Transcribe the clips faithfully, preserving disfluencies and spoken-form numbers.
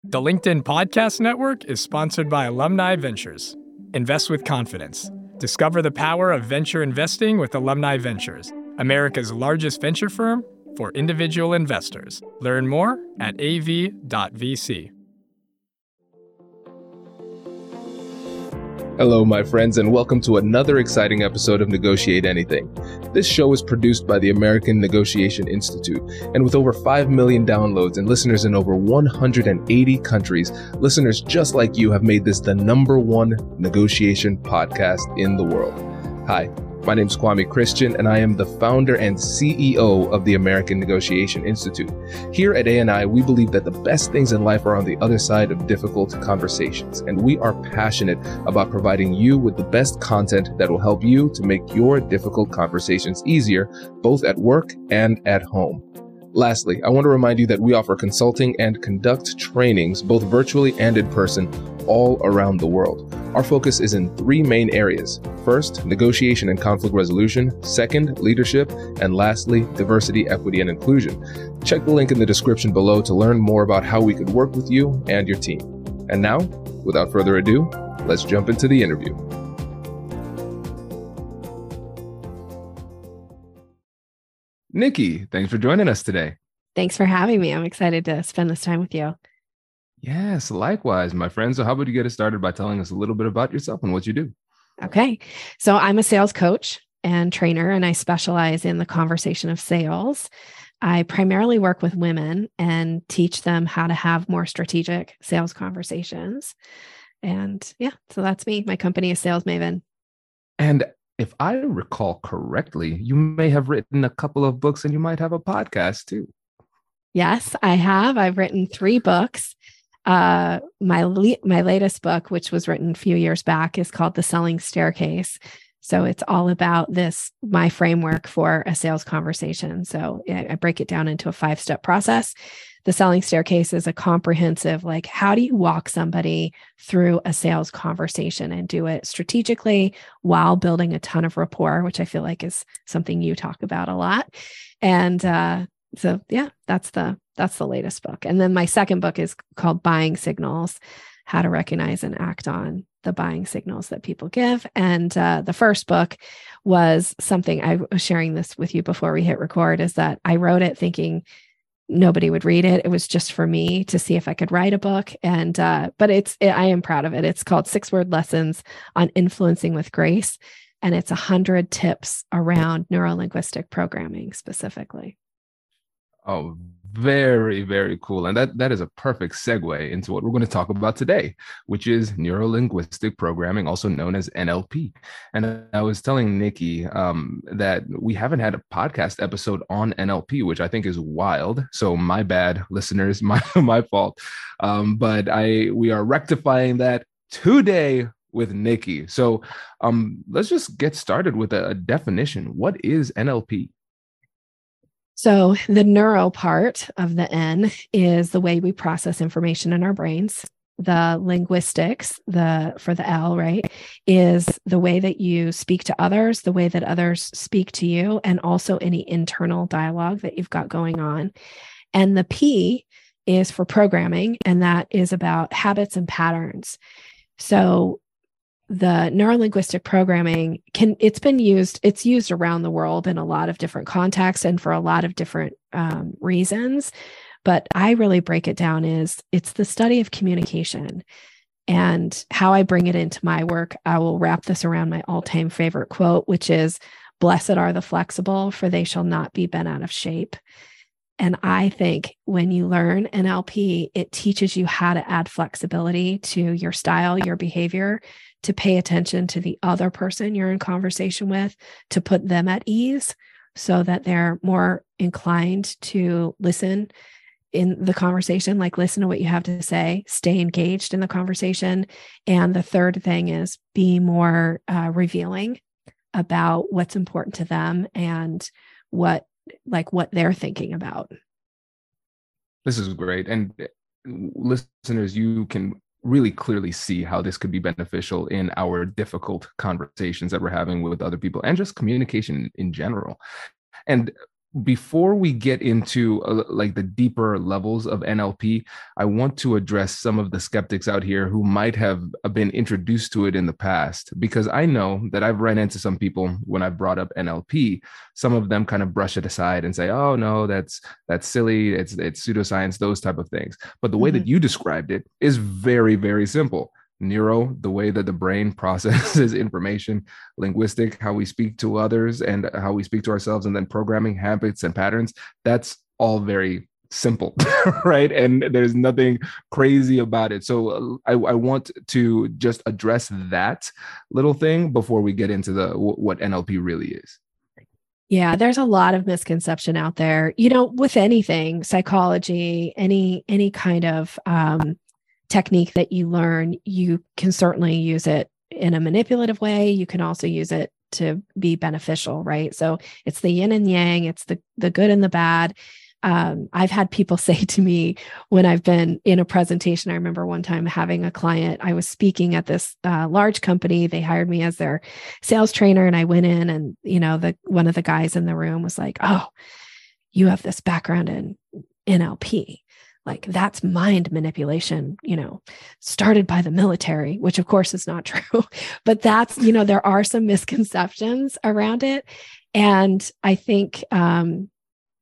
The LinkedIn Podcast Network is sponsored by Alumni Ventures. Invest with confidence. Discover the power of venture investing with Alumni Ventures, America's largest venture firm for individual investors. Learn more at a v dot v c. Hello, my friends, and welcome to another exciting episode of Negotiate Anything. This show is produced by the American Negotiation Institute, and with over five million downloads and listeners in over one hundred eighty countries, listeners just like you have made this the number one negotiation podcast in the world. Hi, my name is Kwame Christian, and I am the founder and C E O of the American Negotiation Institute. Here at A N I, we believe that the best things in life are on the other side of difficult conversations, and we are passionate about providing you with the best content that will help you to make your difficult conversations easier, both at work and at home. Lastly, I want to remind you that we offer consulting and conduct trainings, both virtually and in person, all around the world. Our focus is in three main areas. First, negotiation and conflict resolution. Second, leadership. And lastly, diversity, equity, and inclusion. Check the link in the description below to learn more about how we could work with you and your team. And now, without further ado, let's jump into the interview. Nikki, thanks for joining us today. Thanks for having me. I'm excited to spend this time with you. Yes, likewise, my friend. So how about you get us started by telling us a little bit about yourself and what you do? Okay. So I'm a sales coach and trainer, and I specialize in the conversation of sales. I primarily work with women and teach them how to have more strategic sales conversations. And yeah, so that's me. My company is Sales Maven. And if I recall correctly, you may have written a couple of books and you might have a podcast too. Yes, I have. I've written three books. Uh, my le- my latest book, which was written a few years back, is called The Selling Staircase. So it's all about this, my framework for a sales conversation. So I, I break it down into a five-step process. The Selling Staircase is a comprehensive, like, how do you walk somebody through a sales conversation and do it strategically while building a ton of rapport, which I feel like is something you talk about a lot. And uh, so, yeah, that's the that's the latest book. And then my second book is called Buying Signals: How to Recognize and Act on the Buying Signals That People Give. And uh, the first book was something, I was sharing this with you before we hit record, is that I wrote it thinking nobody would read it. It was just for me to see if I could write a book. And, uh, but it's, it, I am proud of it. It's called Six Word Lessons on Influencing with Grace. And it's a hundred tips around neurolinguistic programming specifically. Oh, very, very cool. And that, that is a perfect segue into what we're going to talk about today, which is neurolinguistic programming, also known as N L P. And I was telling Nikki um, that we haven't had a podcast episode on N L P, which I think is wild. So my bad, listeners, my, my fault. Um, but I we are rectifying that today with Nikki. So um, let's just get started with a, a definition. What is N L P? So the neuro part of the N is the way we process information in our brains. The linguistics, the for the L, right, is the way that you speak to others, the way that others speak to you, and also any internal dialogue that you've got going on. And the P is for programming, and that is about habits and patterns. So the neurolinguistic programming can, it's been used, it's used around the world in a lot of different contexts and for a lot of different um, reasons. But I really break it down is it's the study of communication. And how I bring it into my work, I will wrap this around my all-time favorite quote, which is, "Blessed are the flexible, for they shall not be bent out of shape." And I think when you learn N L P, it teaches you how to add flexibility to your style, your behavior, to pay attention to the other person you're in conversation with, to put them at ease so that they're more inclined to listen in the conversation, like listen to what you have to say, stay engaged in the conversation. And the third thing is be more uh, revealing about what's important to them and what, like what they're thinking about. This is great. And listeners, you can really clearly see how this could be beneficial in our difficult conversations that we're having with other people and just communication in general. And before we get into uh, like the deeper levels of N L P, I want to address some of the skeptics out here who might have been introduced to it in the past, because I know that I've run into some people when I've brought up N L P. Some of them kind of brush it aside and say, "Oh no, that's that's silly. It's it's pseudoscience, those type of things." But the way mm-hmm. that you described it is very, very simple. Neuro, the way that the brain processes information, linguistic, how we speak to others and how we speak to ourselves, and then programming habits and patterns. That's all very simple, right? And there's nothing crazy about it. So I, I want to just address that little thing before we get into the what N L P really is. Yeah, there's a lot of misconception out there. You know, with anything, psychology, any any kind of um, technique that you learn, you can certainly use it in a manipulative way. You can also use it to be beneficial, right? So it's the yin and yang, it's the the good and the bad. Um, I've had people say to me when I've been in a presentation, I remember one time having a client, I was speaking at this uh, large company. They hired me as their sales trainer, and I went in, and, you know, the one of the guys in the room was like, "Oh, you have this background in N L P. Like, that's mind manipulation, you know, started by the military," which of course is not true, but that's, you know, there are some misconceptions around it. And I think, um,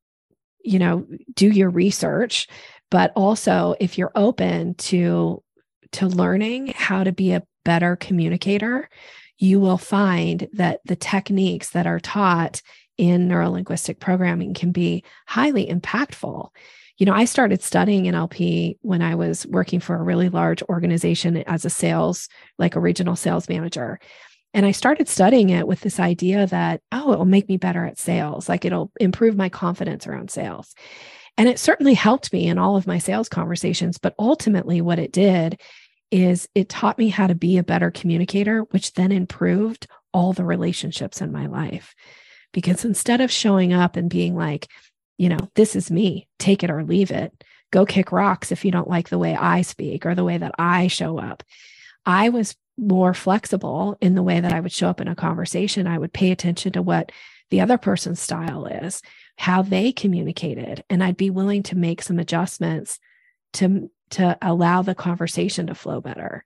you know, do your research, but also if you're open to, to learning how to be a better communicator, you will find that the techniques that are taught in neurolinguistic programming can be highly impactful. You know, I started studying N L P when I was working for a really large organization as a sales, like a regional sales manager. And I started studying it with this idea that, oh, it will make me better at sales. Like, it'll improve my confidence around sales. And it certainly helped me in all of my sales conversations. But ultimately what it did is it taught me how to be a better communicator, which then improved all the relationships in my life. Because instead of showing up and being like, you know, "This is me, take it or leave it. Go kick rocks if you don't like the way I speak or the way that I show up," I was more flexible in the way that I would show up in a conversation. I would pay attention to what the other person's style is, how they communicated, and I'd be willing to make some adjustments to, to allow the conversation to flow better.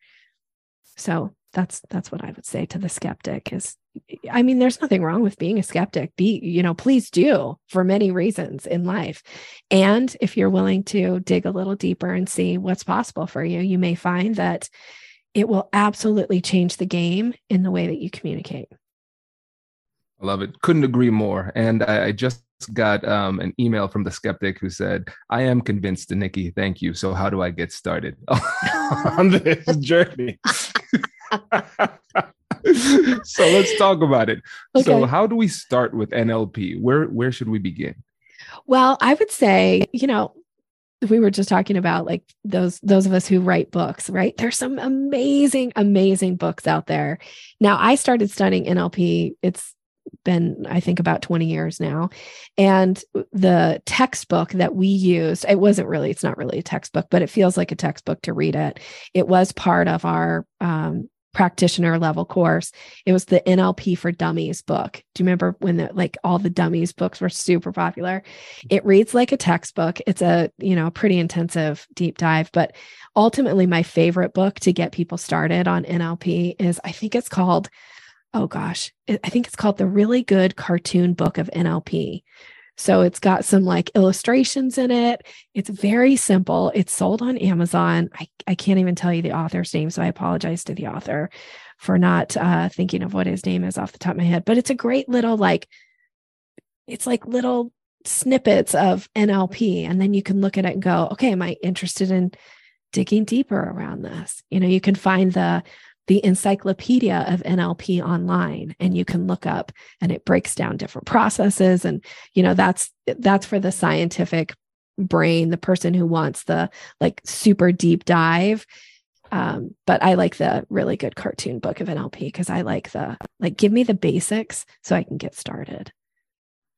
So that's, that's what I would say to the skeptic is, I mean, there's nothing wrong with being a skeptic. Be, you know, please do, for many reasons in life. And if you're willing to dig a little deeper and see what's possible for you, you may find that it will absolutely change the game in the way that you communicate. I love it. Couldn't agree more. And I, I just got um, an email from the skeptic who said, "I am convinced, Nikki. Thank you. So how do I get started on this journey?" So let's talk about it. Okay. So how do we start with N L P? Where, where should we begin? Well, I would say, you know, we were just talking about like those, those of us who write books, right? There's some amazing, amazing books out there. Now, I started studying N L P. It's been, I think, about twenty years now. And the textbook that we used, it wasn't really, it's not really a textbook, but it feels like a textbook to read it. It was part of our, um, practitioner level course. It was the N L P for Dummies book. Do you remember when the, like all the dummies books were super popular? It reads like a textbook. It's a, you know, pretty intensive deep dive, but ultimately my favorite book to get people started on N L P is, I think it's called, oh gosh, I think it's called The Really Good Cartoon Book of N L P. So it's got some like illustrations in it. It's very simple. It's sold on Amazon. I, I can't even tell you the author's name, so I apologize to the author for not uh, thinking of what his name is off the top of my head. But it's a great little like, it's like little snippets of N L P. And then you can look at it and go, okay, am I interested in digging deeper around this? You know, you can find the the encyclopedia of N L P online, and you can look up, and it breaks down different processes. And, you know, that's, that's for the scientific brain, the person who wants the like super deep dive. Um, but I like the Really Good Cartoon Book of N L P because I like the, like, give me the basics so I can get started.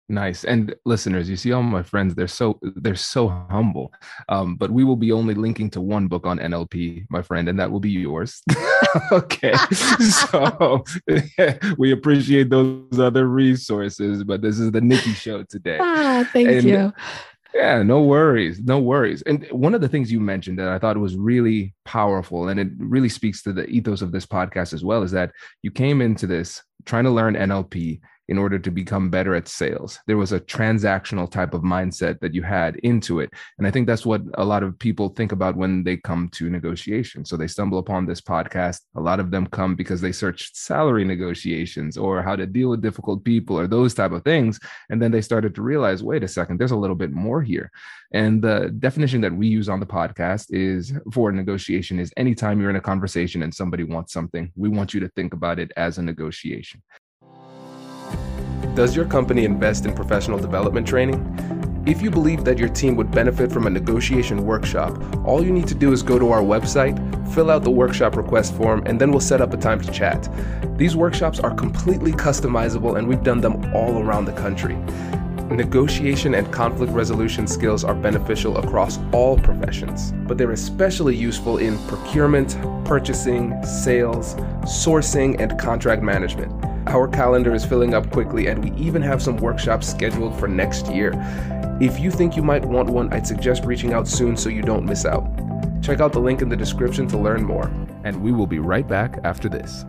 Nice. And listeners, you see all my friends, they're so they're so humble. Um, but we will be only linking to one book on N L P, my friend, and that will be yours. Okay. So we appreciate those other resources, but this is the Nikki show today. Ah, thank and, you. Yeah, no worries. No worries. And one of the things you mentioned that I thought was really powerful, and it really speaks to the ethos of this podcast as well, is that you came into this trying to learn N L P in order to become better at sales. There was a transactional type of mindset that you had into it. And I think that's what a lot of people think about when they come to negotiation. So they stumble upon this podcast. A lot of them come because they searched salary negotiations or how to deal with difficult people or those type of things. And then they started to realize, wait a second, there's a little bit more here. And the definition that we use on the podcast is for negotiation is anytime you're in a conversation and somebody wants something, we want you to think about it as a negotiation. Does your company invest in professional development training? If you believe that your team would benefit from a negotiation workshop, all you need to do is go to our website, fill out the workshop request form, and then we'll set up a time to chat. These workshops are completely customizable, and we've done them all around the country. Negotiation and conflict resolution skills are beneficial across all professions, but they're especially useful in procurement, purchasing, sales, sourcing, and contract management. Our calendar is filling up quickly, and we even have some workshops scheduled for next year. If you think you might want one, I'd suggest reaching out soon so you don't miss out. Check out the link in the description to learn more, and we will be right back after this.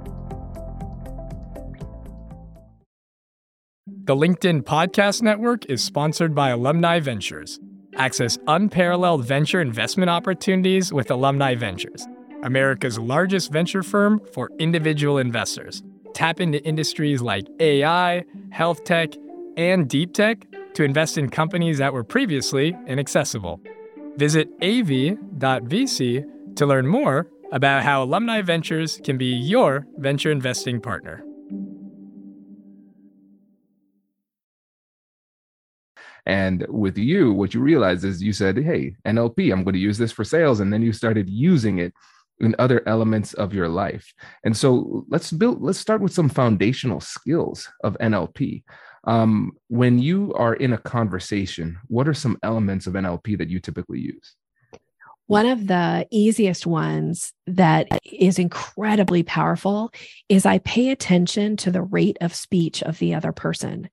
The LinkedIn Podcast Network is sponsored by Alumni Ventures. Access unparalleled venture investment opportunities with Alumni Ventures, America's largest venture firm for individual investors. Tap into industries like A I, health tech, and deep tech to invest in companies that were previously inaccessible. Visit A V dot V C to learn more about how Alumni Ventures can be your venture investing partner. And with you, what you realized is you said, hey, N L P, I'm going to use this for sales. And then you started using it in other elements of your life. And so let's build, let's start with some foundational skills of N L P. Um, when you are in a conversation, what are some elements of N L P that you typically use? One of the easiest ones that is incredibly powerful is I pay attention to the rate of speech of the other person.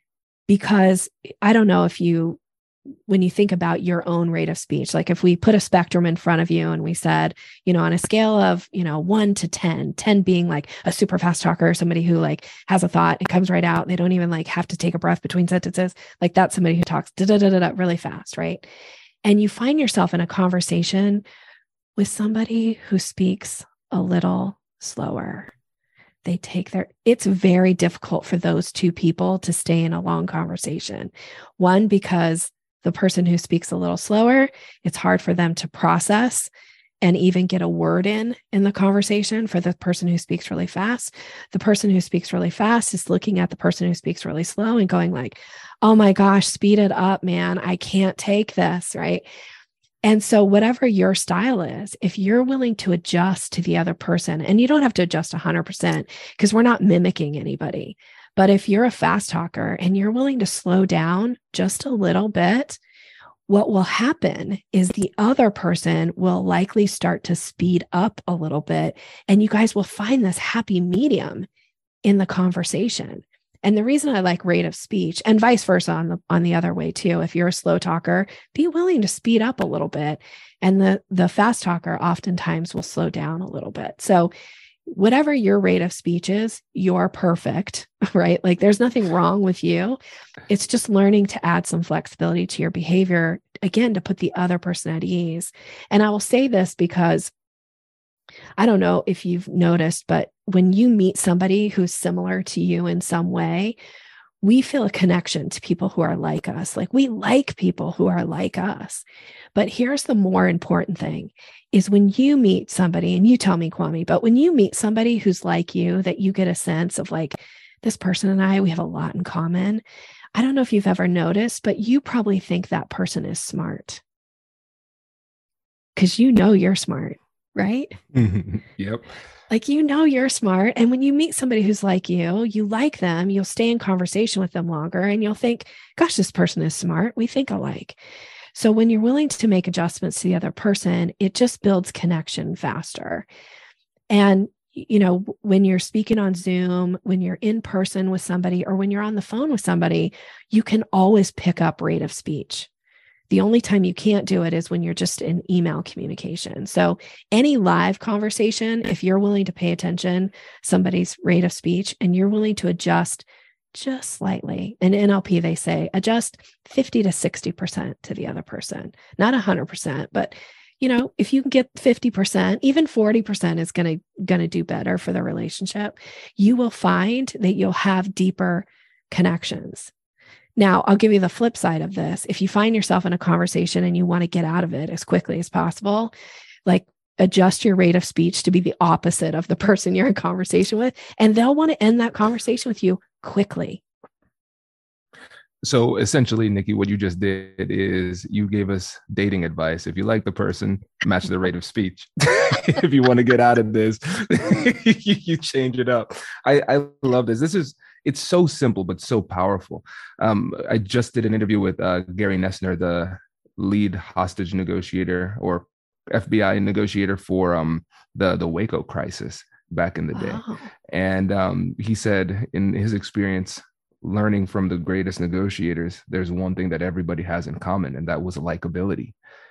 Because I don't know if you, when you think about your own rate of speech, like if we put a spectrum in front of you and we said, you know, on a scale of, you know, one to ten, ten being like a super fast talker, somebody who like has a thought, it comes right out. They don't even like have to take a breath between sentences. Like that's somebody who talks da da da da da really fast, right? And you find yourself in a conversation with somebody who speaks a little slower. They take their, it's very difficult for those two people to stay in a long conversation. One, because the person who speaks a little slower, it's hard for them to process and even get a word in in the conversation. For the person who speaks really fast, the person who speaks really fast is looking at the person who speaks really slow and going like, oh my gosh, speed it up, man. I can't take this, right? And so whatever your style is, if you're willing to adjust to the other person, and you don't have to adjust one hundred percent because we're not mimicking anybody, but if you're a fast talker and you're willing to slow down just a little bit, what will happen is the other person will likely start to speed up a little bit, and you guys will find this happy medium in the conversation. And the reason I like rate of speech, and vice versa on the on the other way too, if you're a slow talker, be willing to speed up a little bit. And the, the fast talker oftentimes will slow down a little bit. So whatever your rate of speech is, you're perfect, right? Like there's nothing wrong with you. It's just learning to add some flexibility to your behavior, again, to put the other person at ease. And I will say this because I don't know if you've noticed, but when you meet somebody who's similar to you in some way, we feel a connection to people who are like us. Like we like people who are like us. But here's the more important thing is when you meet somebody, and you tell me, Kwame, but when you meet somebody who's like you, that you get a sense of like, this person and I, we have a lot in common. I don't know if you've ever noticed, but you probably think that person is smart because you know you're smart. right? Yep. Like, you know, you're smart. And when you meet somebody who's like you, you like them, you'll stay in conversation with them longer and you'll think, gosh, this person is smart. We think alike. So when you're willing to make adjustments to the other person, it just builds connection faster. And, you know, when you're speaking on Zoom, when you're in person with somebody, or when you're on the phone with somebody, you can always pick up rate of speech. The only time you can't do it is when you're just in email communication. So any live conversation, if you're willing to pay attention somebody's rate of speech and you're willing to adjust just slightly, in N L P, they say adjust fifty to sixty percent to the other person, not one hundred percent, but you know, if you can get fifty percent, even forty percent is going to going to do better for the relationship. You will find that you'll have deeper connections. Now, I'll give you the flip side of this. If you find yourself in a conversation and you want to get out of it as quickly as possible, like adjust your rate of speech to be the opposite of the person you're in conversation with, and they'll want to end that conversation with you quickly. So essentially, Nikki, what you just did is you gave us dating advice. If you like the person, match the rate of speech. If you want to get out of this, you change it up. I, I love this. This is, it's so simple, but so powerful. Um, I just did an interview with uh, Gary Nessner, the lead hostage negotiator or F B I negotiator for um, the, the Waco crisis back in the day. Wow. And um, he said in his experience, learning from the greatest negotiators, there's one thing that everybody has in common, and that was likability.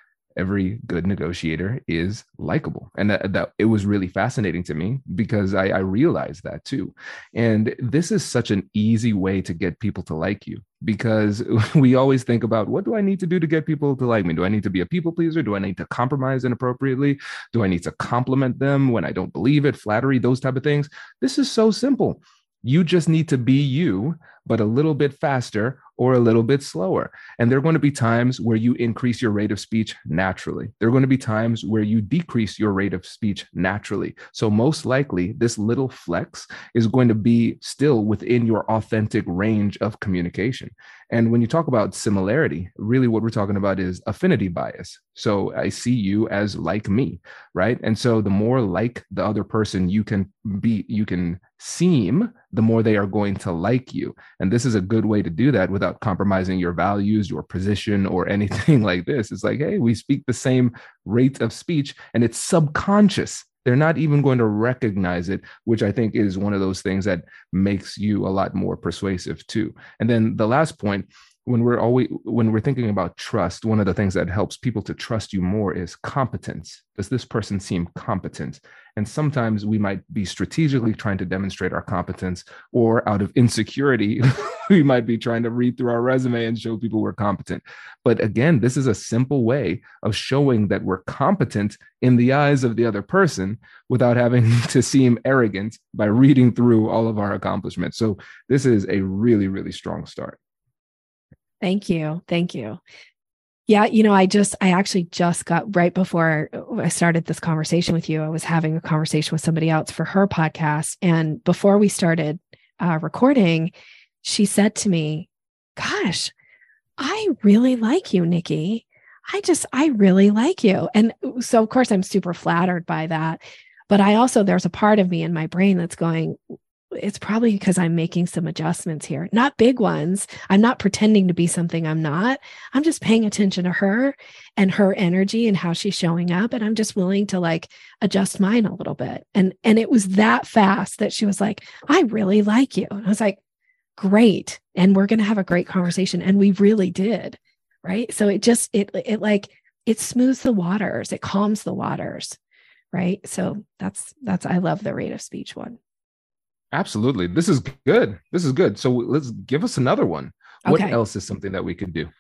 Every good negotiator is likable. And that, that it was really fascinating to me because I, I realized that too. And this is such an easy way to get people to like you, because we always think about, what do I need to do to get people to like me? Do I need to be a people pleaser? Do I need to compromise inappropriately? Do I need to compliment them when I don't believe it? Flattery, those type of things. This is so simple. You just need to be you, but a little bit faster or a little bit slower. And there are going to be times where you increase your rate of speech naturally. There are going to be times where you decrease your rate of speech naturally. So most likely, this little flex is going to be still within your authentic range of communication. And when you talk about similarity, really what we're talking about is affinity bias. So I see you as like me, right? And so the more like the other person you can be, you can seem, the more they are going to like you. And this is a good way to do that without compromising your values, your position, or anything like this. It's like, hey, we speak the same rate of speech and it's subconscious. They're not even going to recognize it, which I think is one of those things that makes you a lot more persuasive too. And then the last point, when we're always when we're thinking about trust, one of the things that helps people to trust you more is competence. Does this person seem competent? And sometimes we might be strategically trying to demonstrate our competence, or out of insecurity, we might be trying to read through our resume and show people we're competent. But again, this is a simple way of showing that we're competent in the eyes of the other person without having to seem arrogant by reading through all of our accomplishments. So this is a really, really strong start. Thank you. Thank you. Yeah. You know, I just, I actually just got right before I started this conversation with you, I was having a conversation with somebody else for her podcast. And before we started uh, recording, she said to me, gosh, I really like you, Nikki. I just, I really like you. And so of course I'm super flattered by that. But I also, there's a part of me in my brain that's going, it's probably because I'm making some adjustments here, not big ones. I'm not pretending to be something I'm not. I'm just paying attention to her and her energy and how she's showing up. And I'm just willing to like adjust mine a little bit. And, and it was that fast that she was like, I really like you. And I was like, great. And we're going to have a great conversation. And we really did. Right. So it just, it, it like, it smooths the waters. It calms the waters. Right. So that's, that's, I love the rate of speech one. Absolutely. This is good. This is good. So let's give us another one. What Okay. else is something that we could do?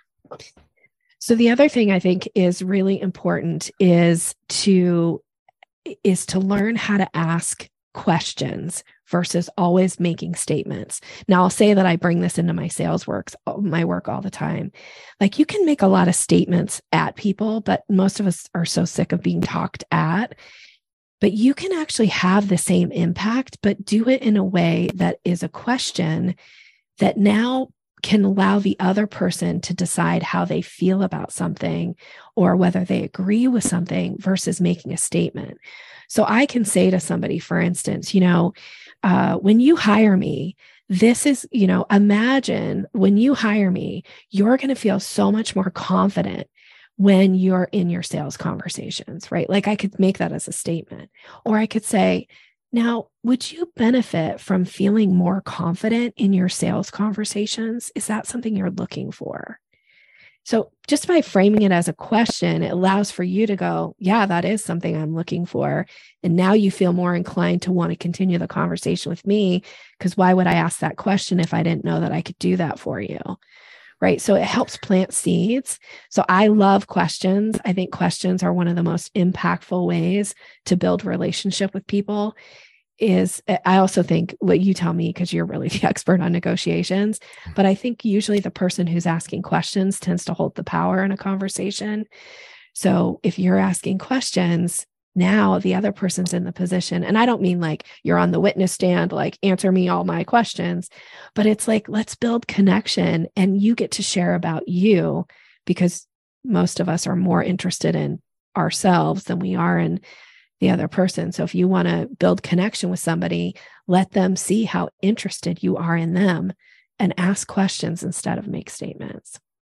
So the other thing I think is really important is to, is to learn how to ask questions versus always making statements. Now I'll say that I bring this into my sales works, my work all the time. Like you can make a lot of statements at people, but most of us are so sick of being talked at. But you can actually have the same impact, but do it in a way that is a question that now can allow the other person to decide how they feel about something or whether they agree with something versus making a statement. So I can say to somebody, for instance, you know, uh, when you hire me, this is, you know, imagine when you hire me, you're going to feel so much more confident when you're in your sales conversations, right? Like I could make that as a statement, or I could say, now, would you benefit from feeling more confident in your sales conversations? Is that something you're looking for? So just by framing it as a question, it allows for you to go, yeah, that is something I'm looking for. And now you feel more inclined to want to continue the conversation with me, because why would I ask that question if I didn't know that I could do that for you? Right. So it helps plant seeds. So I love questions. I think questions are one of the most impactful ways to build relationship with people. Is I also think what you tell me, because you're really the expert on negotiations, but I think usually the person who's asking questions tends to hold the power in a conversation. So if you're asking questions, now the other person's in the position. And I don't mean like you're on the witness stand, like answer me all my questions, but it's like, let's build connection and you get to share about you, because most of us are more interested in ourselves than we are in the other person. So if you want to build connection with somebody, let them see how interested you are in them and ask questions instead of make statements.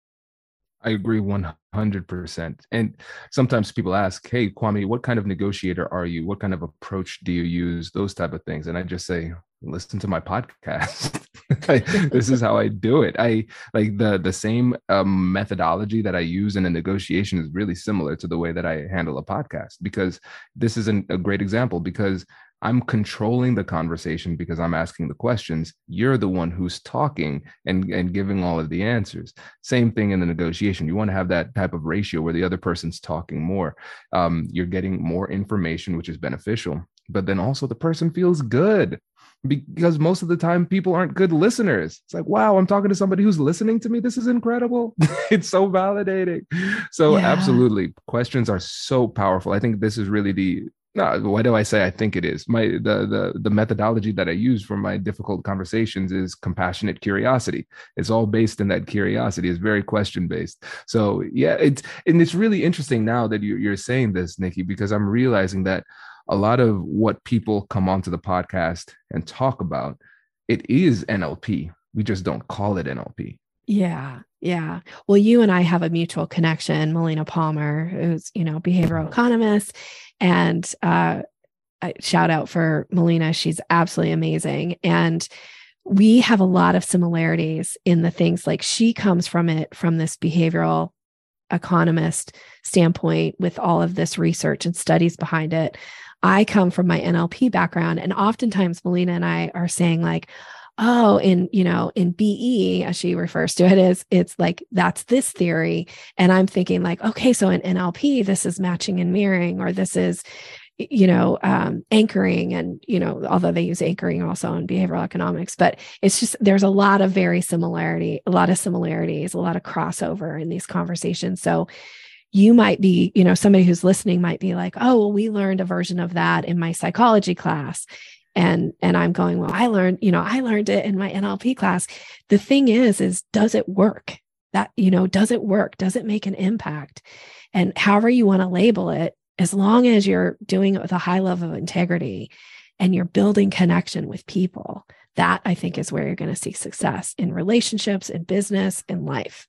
I agree one hundred percent. And sometimes people ask, hey, Kwame, what kind of negotiator are you? What kind of approach do you use? Those type of things. And I just say, listen to my podcast. This is how I do it. I like the, the same um, methodology that I use in a negotiation is really similar to the way that I handle a podcast, because this is an, a great example, because I'm controlling the conversation because I'm asking the questions. You're the one who's talking and, and giving all of the answers. Same thing in the negotiation. You want to have that type of ratio where the other person's talking more. Um, you're getting more information, which is beneficial, but then also the person feels good, because most of the time people aren't good listeners. It's like, wow, I'm talking to somebody who's listening to me. This is incredible. It's so validating. So yeah. Absolutely. Questions are so powerful. I think this is really the No, why do I say I think it is? My the the the methodology that I use for my difficult conversations is compassionate curiosity. It's all based in that curiosity. It's very question based. So yeah, it's and it's really interesting now that you, you're saying this, Nikki, because I'm realizing that a lot of what people come onto the podcast and talk about, it is N L P. We just don't call it N L P. Yeah. Yeah. Well, you and I have a mutual connection, Melina Palmer, who's, you know, behavioral economist. And uh, shout out for Melina. She's absolutely amazing. And we have a lot of similarities in the things, like she comes from it, from this behavioral economist standpoint with all of this research and studies behind it. I come from my N L P background. And oftentimes Melina and I are saying like, oh, in, you know, in B E, as she refers to it, is it's like, that's this theory. And I'm thinking like, okay, so in N L P, this is matching and mirroring, or this is, you know, um, anchoring. And, you know, although they use anchoring also in behavioral economics, but it's just, there's a lot of very similarity, a lot of similarities, a lot of crossover in these conversations. So you might be, you know, somebody who's listening might be like, oh, well, we learned a version of that in my psychology class. And, and I'm going, well, I learned, you know, I learned it in my N L P class. The thing is, is does it work? That, you know, does it work? Does it make an impact? And however you want to label it, as long as you're doing it with a high level of integrity and you're building connection with people, that I think is where you're going to see success in relationships, in business, in life.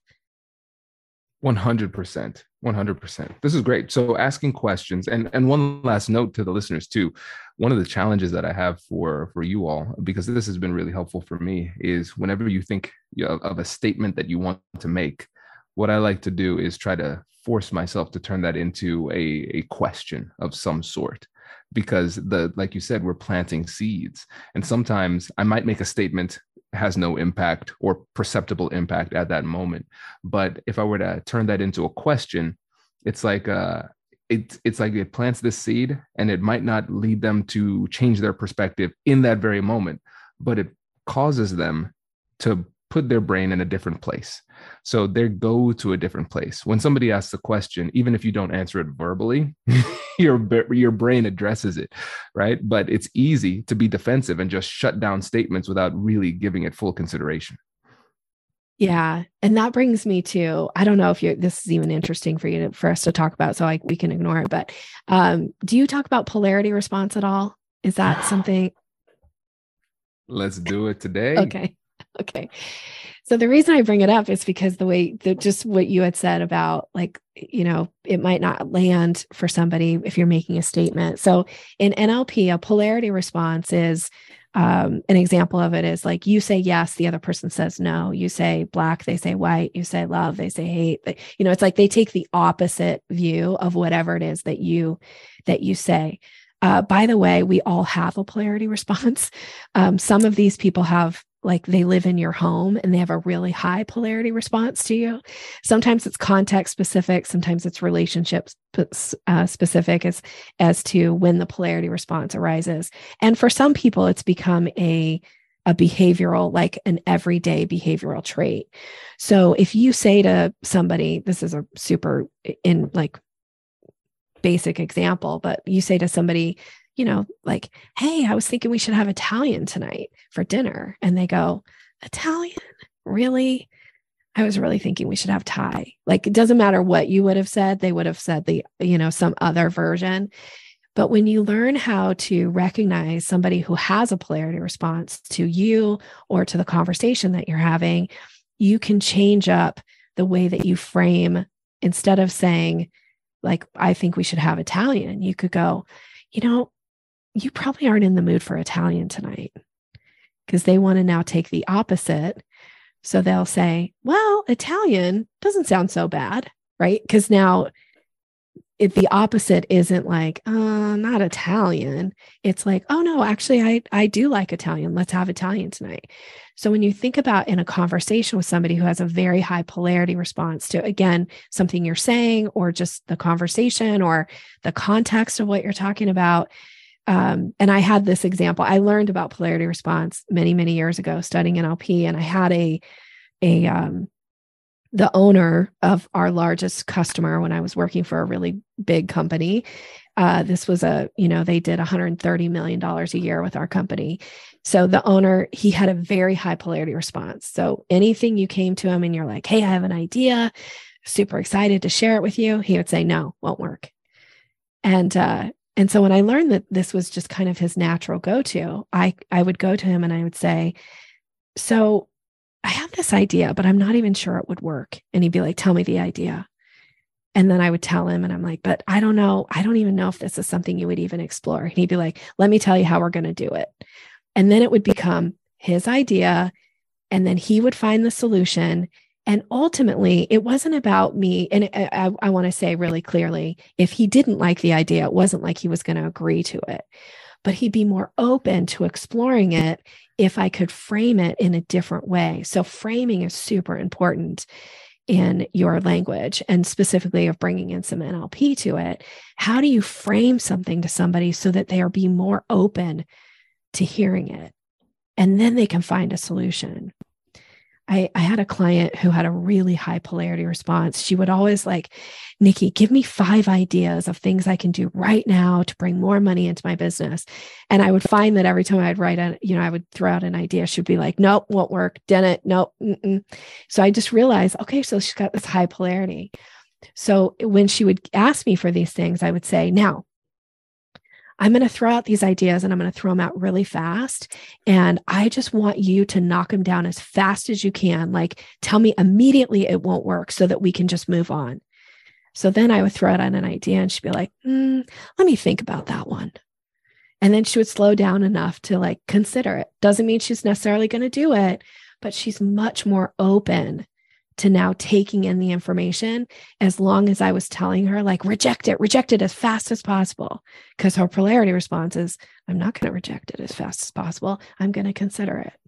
one hundred percent. one hundred percent. This is great. So asking questions, and, and one last note to the listeners too. One of the challenges that I have for, for you all, because this has been really helpful for me, is whenever you think of a statement that you want to make, what I like to do is try to force myself to turn that into a, a question of some sort. Because the, like you said, we're planting seeds. And sometimes I might make a statement has no impact or perceptible impact at that moment. But if I were to turn that into a question, it's like uh, it, it's like it plants this seed, and it might not lead them to change their perspective in that very moment, but it causes them to put their brain in a different place. So they go to a different place. When somebody asks a question, even if you don't answer it verbally, your, your brain addresses it, right? But it's easy to be defensive and just shut down statements without really giving it full consideration. Yeah. And that brings me to, I don't know if you're, this is even interesting for you to, for us to talk about, so I, we can ignore it, but um, do you talk about polarity response at all? Is that something? Let's do it today. Okay. Okay. So the reason I bring it up is because the way that just what you had said about, like, you know, it might not land for somebody if you're making a statement. So in N L P, a polarity response is, um, an example of it is like, you say yes, the other person says no. You say black, they say white. You say love, they say hate. But, you know, it's like they take the opposite view of whatever it is that you that you say. Uh, by the way, we all have a polarity response. Um, some of these people have, like, they live in your home and they have a really high polarity response to you. Sometimes it's context specific. Sometimes it's relationship uh, specific as, as to when the polarity response arises. And for some people, it's become a, a behavioral, like an everyday behavioral trait. So if you say to somebody, this is a super in like basic example, but you say to somebody, you know, like, hey, I was thinking we should have Italian tonight for dinner. And they go, Italian? Really? I was really thinking we should have Thai. Like, it doesn't matter what you would have said. They would have said the, you know, some other version. But when you learn how to recognize somebody who has a polarity response to you or to the conversation that you're having, you can change up the way that you frame. Instead of saying, like, I think we should have Italian, you could go, you know, you probably aren't in the mood for Italian tonight, because they want to now take the opposite. So they'll say, well, Italian doesn't sound so bad, right? Because now if the opposite isn't like, uh, not Italian, it's like, oh no, actually, I, I do like Italian. Let's have Italian tonight. So when you think about in a conversation with somebody who has a very high polarity response to, again, something you're saying, or just the conversation or the context of what you're talking about. Um, and I had this example. I learned about polarity response many, many years ago studying N L P. And I had a, a, um, the owner of our largest customer when I was working for a really big company. Uh, this was a, you know, they did one hundred thirty million dollars a year with our company. So the owner, he had a very high polarity response. So anything you came to him and you're like, hey, I have an idea, super excited to share it with you, he would say, no, won't work. And, uh, and so when I learned that this was just kind of his natural go-to, I, I would go to him and I would say, so I have this idea, but I'm not even sure it would work. And he'd be like, tell me the idea. And then I would tell him, and I'm like, but I don't know. I don't even know if this is something you would even explore. And he'd be like, let me tell you how we're going to do it. And then it would become his idea. And then he would find the solution. And ultimately, it wasn't about me. And I, I, I want to say really clearly, if he didn't like the idea, it wasn't like he was going to agree to it, but he'd be more open to exploring it if I could frame it in a different way. So framing is super important in your language, and specifically of bringing in some N L P to it. How do you frame something to somebody so that they are being more open to hearing it? And then they can find a solution. I, I had a client who had a really high polarity response. She would always like, Nikki, give me five ideas of things I can do right now to bring more money into my business. And I would find that every time I'd write a, you know, I would throw out an idea, she'd be like, nope, won't work. Didn't, nope. Mm-mm. So I just realized, okay, so she's got this high polarity. So when she would ask me for these things, I would say, now, I'm going to throw out these ideas and I'm going to throw them out really fast. And I just want you to knock them down as fast as you can. Like, tell me immediately it won't work so that we can just move on. So then I would throw out an idea and she'd be like, mm, let me think about that one. And then she would slow down enough to like consider it. Doesn't mean she's necessarily going to do it, but she's much more open to now taking in the information, as long as I was telling her, like, reject it, reject it as fast as possible. Because her polarity response is, I'm not going to reject it as fast as possible. I'm going to consider it.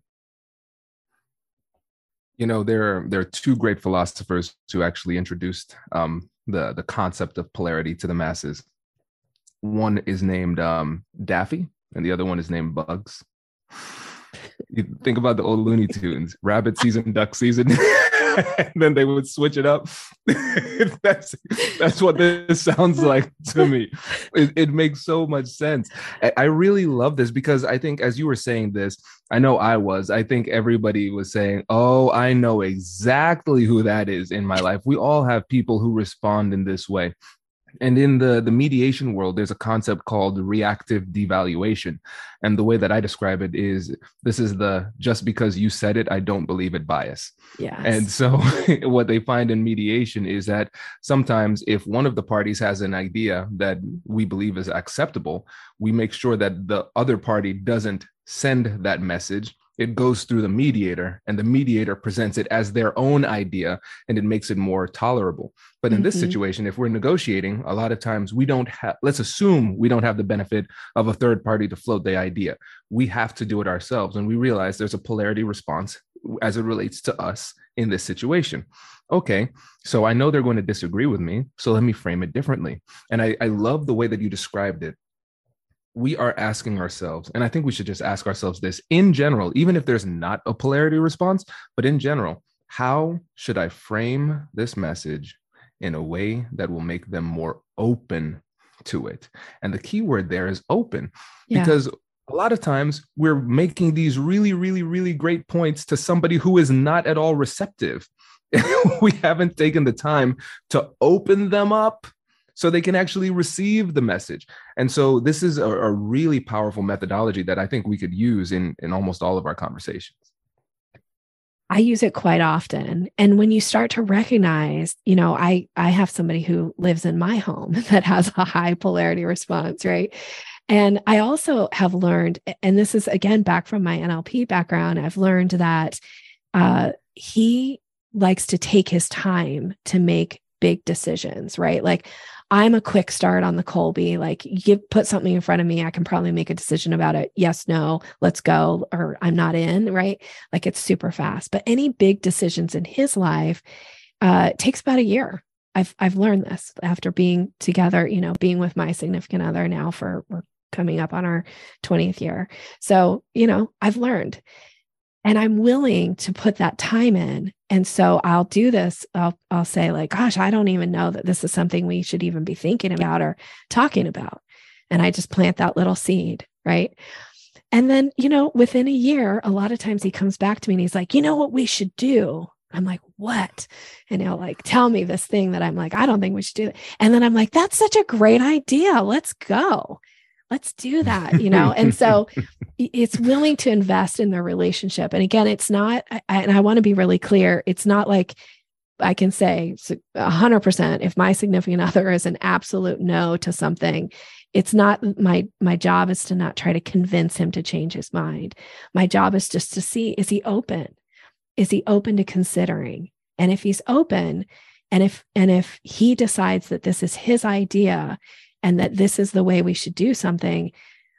You know, there are, there are two great philosophers who actually introduced um, the, the concept of polarity to the masses. One is named um, Daffy, and the other one is named Bugs. You think about the old Looney Tunes, rabbit season, duck season. and then they would switch it up. that's that's what this sounds like to me. It, it makes so much sense. I, I really love this because I think as you were saying this, I know I was, I think everybody was saying, oh, I know exactly who that is in my life. We all have people who respond in this way. And in the, the mediation world, there's a concept called reactive devaluation. And the way that I describe it is this is the just because you said it, I don't believe it bias. Yes. And so what they find in mediation is that sometimes if one of the parties has an idea that we believe is acceptable, we make sure that the other party doesn't send that message. It goes through the mediator, and the mediator presents it as their own idea, and it makes it more tolerable. But in mm-hmm. this situation, if we're negotiating, a lot of times we don't have, let's assume we don't have the benefit of a third party to float the idea. We have to do it ourselves. And we realize there's a polarity response as it relates to us in this situation. Okay, so I know they're going to disagree with me, so let me frame it differently. And I, I love the way that you described it. We are asking ourselves, and I think we should just ask ourselves this in general, even if there's not a polarity response, but in general, how should I frame this message in a way that will make them more open to it? And the key word there is open, yeah. because a lot of times we're making these really, really, really great points to somebody who is not at all receptive. We haven't taken the time to open them up so they can actually receive the message. And so this is a, a really powerful methodology that I think we could use in, in almost all of our conversations. I use it quite often. And when you start to recognize, you know, I, I have somebody who lives in my home that has a high polarity response, right? And I also have learned, and this is again, back from my N L P background, I've learned that uh, he likes to take his time to make big decisions, right? Like, I'm a quick start on the Kolbe. Like, you put something in front of me, I can probably make a decision about it. Yes, no, let's go, or I'm not in, right? Like, it's super fast. But any big decisions in his life uh, takes about a year. I've I've learned this after being together, you know, being with my significant other now for, we're coming up on our twentieth year. So, you know, I've learned. And I'm willing to put that time in. And so I'll do this. I'll, I'll say like, gosh, I don't even know that this is something we should even be thinking about or talking about. And I just plant that little seed, right? And then, you know, within a year, a lot of times he comes back to me and he's like, you know what we should do? I'm like, what? And he'll like tell me this thing that I'm like, I don't think we should do that. And then I'm like, that's such a great idea. Let's go. Let's do that, you know? And so it's willing to invest in their relationship. And again, it's not, I, and I want to be really clear, it's not like I can say a hundred percent, if my significant other is an absolute no to something, it's not my, my job is to not try to convince him to change his mind. My job is just to see, is he open? Is he open to considering? And if he's open, and if, and if he decides that this is his idea, and that this is the way we should do something,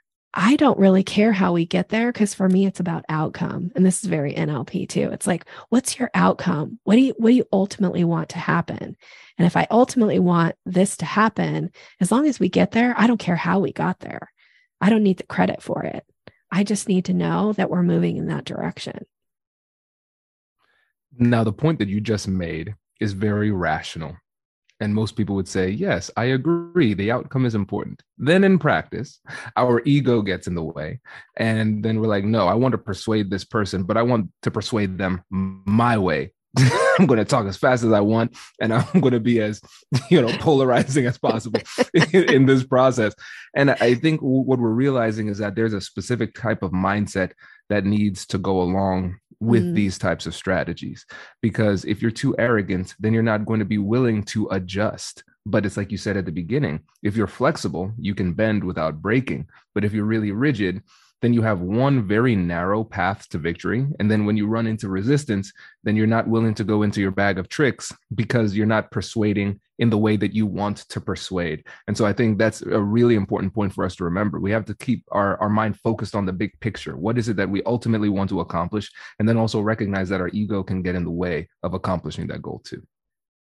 I don't really care how we get there, because for me, it's about outcome. And this is very N L P too. It's like, what's your outcome? What do you, what do you ultimately want to happen? And if I ultimately want this to happen, as long as we get there, I don't care how we got there. I don't need the credit for it. I just need to know that we're moving in that direction. Now, the point that you just made is very rational. And most people would say, yes, I agree. The outcome is important. Then in practice, our ego gets in the way. And then we're like, no, I want to persuade this person, but I want to persuade them my way. I'm going to talk as fast as I want, and I'm going to be as, you know, polarizing as possible in, in this process. And I think what we're realizing is that there's a specific type of mindset that needs to go along with mm. these types of strategies. Because if you're too arrogant, then you're not going to be willing to adjust. But it's like you said at the beginning, if you're flexible, you can bend without breaking. But if you're really rigid, then you have one very narrow path to victory. And then when you run into resistance, then you're not willing to go into your bag of tricks because you're not persuading in the way that you want to persuade. And so I think that's a really important point for us to remember. We have to keep our, our mind focused on the big picture. What is it that we ultimately want to accomplish? And then also recognize that our ego can get in the way of accomplishing that goal too.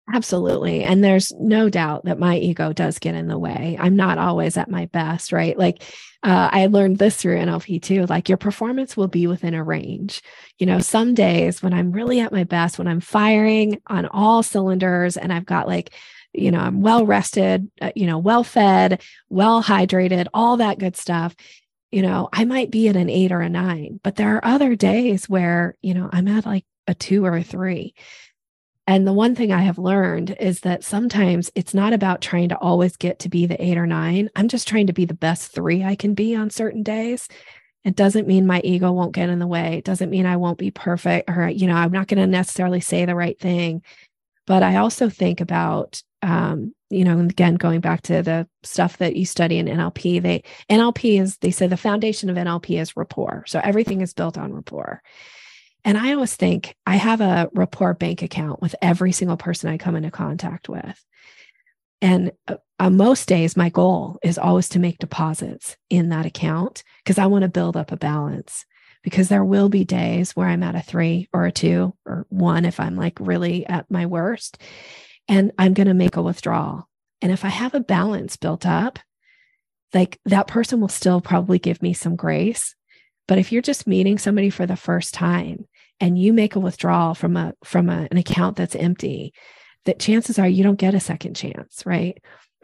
Absolutely. And there's no doubt that my ego does get in the way. I'm not always at my best, right? Like uh, I learned this through N L P too, like your performance will be within a range. You know, some days when I'm really at my best, when I'm firing on all cylinders and I've got like, you know, I'm well rested, uh, you know, well fed, well hydrated, all that good stuff. You know, I might be at an eight or a nine, but there are other days where, you know, I'm at like a two or a three. And the one thing I have learned is that sometimes it's not about trying to always get to be the eight or nine. I'm just trying to be the best three I can be on certain days. It doesn't mean my ego won't get in the way. It doesn't mean I won't be perfect or, you know, I'm not going to necessarily say the right thing. But I also think about, um, you know, again, going back to the stuff that you study in N L P, they N L P is, they say the foundation of N L P is rapport. So everything is built on rapport. And I always think I have a rapport bank account with every single person I come into contact with. And uh, on most days, my goal is always to make deposits in that account because I want to build up a balance. Because there will be days where I'm at a three or a two or one if I'm like really at my worst, and I'm going to make a withdrawal. And if I have a balance built up, like that person will still probably give me some grace. But if you're just meeting somebody for the first time and you make a withdrawal from a from a, an account that's empty, that chances are you don't get a second chance, right?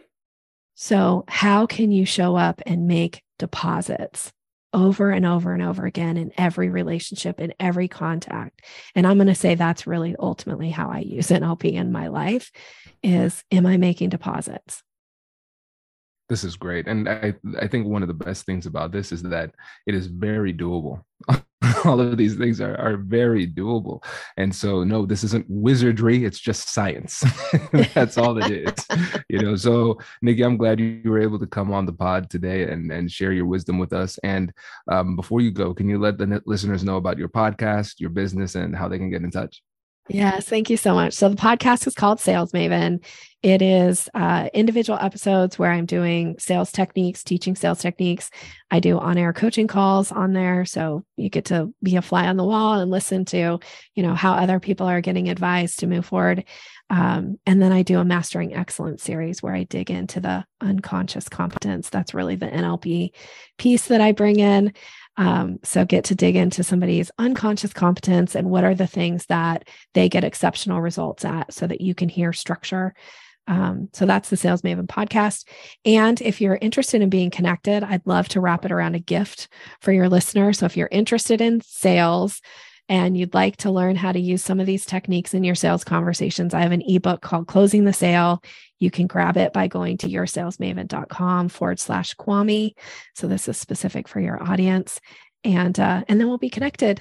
So how can you show up and make deposits over and over and over again in every relationship, in every contact? And I'm going to say that's really ultimately how I use N L P in my life is, am I making deposits? This is great. And I, I think one of the best things about this is that it is very doable. All of these things are, are very doable. And so, no, this isn't wizardry. It's just science. That's all it is. You know, so Nikki, I'm glad you were able to come on the pod today and, and share your wisdom with us. And um, before you go, can you let the listeners know about your podcast, your business, and how they can get in touch? Yes, thank you so much. So the podcast is called Sales Maven. It is uh, individual episodes where I'm doing sales techniques, teaching sales techniques. I do on-air coaching calls on there. So you get to be a fly on the wall and listen to, you know, how other people are getting advice to move forward. Um, and then I do a Mastering Excellence series where I dig into the unconscious competence. That's really the N L P piece that I bring in. Um, so get to dig into somebody's unconscious competence and what are the things that they get exceptional results at so that you can hear structure. Um, so that's the Sales Maven podcast. And if you're interested in being connected, I'd love to wrap it around a gift for your listener. So if you're interested in sales and you'd like to learn how to use some of these techniques in your sales conversations, I have an ebook called Closing the Sale. You can grab it by going to yoursalesmaven.com forward slash Kwame. So this is specific for your audience. And, uh, and then we'll be connected.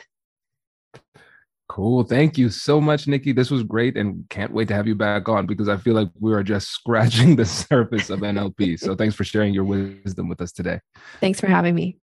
Cool. Thank you so much, Nikki. This was great and can't wait to have you back on because I feel like we are just scratching the surface of N L P. So thanks for sharing your wisdom with us today. Thanks for having me.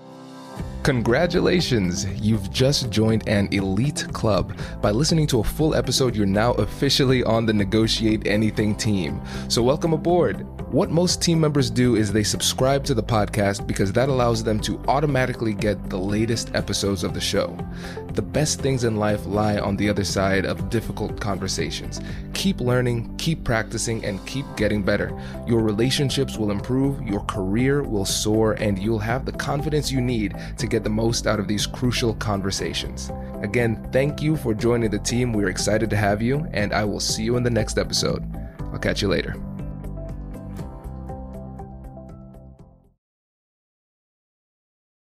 Congratulations! You've just joined an elite club. By listening to a full episode, you're now officially on the Negotiate Anything team. So welcome aboard. What most team members do is they subscribe to the podcast because that allows them to automatically get the latest episodes of the show. The best things in life lie on the other side of difficult conversations. Keep learning, keep practicing, and keep getting better. Your relationships will improve, your career will soar, and you'll have the confidence you need to get the most out of these crucial conversations. Again, thank you for joining the team. We're excited to have you, and I will see you in the next episode. I'll catch you later.